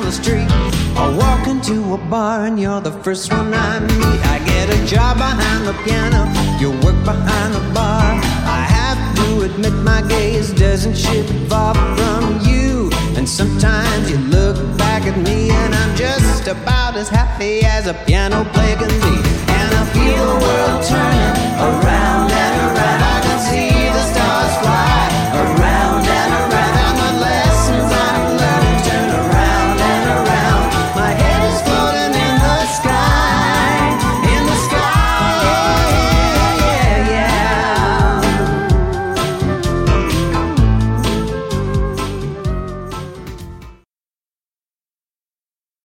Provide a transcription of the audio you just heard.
the street, or walk into a bar and you're the first one I meet. I get a job behind the piano, you work behind the bar. I have to admit my gaze doesn't shift far from you, and sometimes you look back at me and I'm just about as happy as a piano player can be.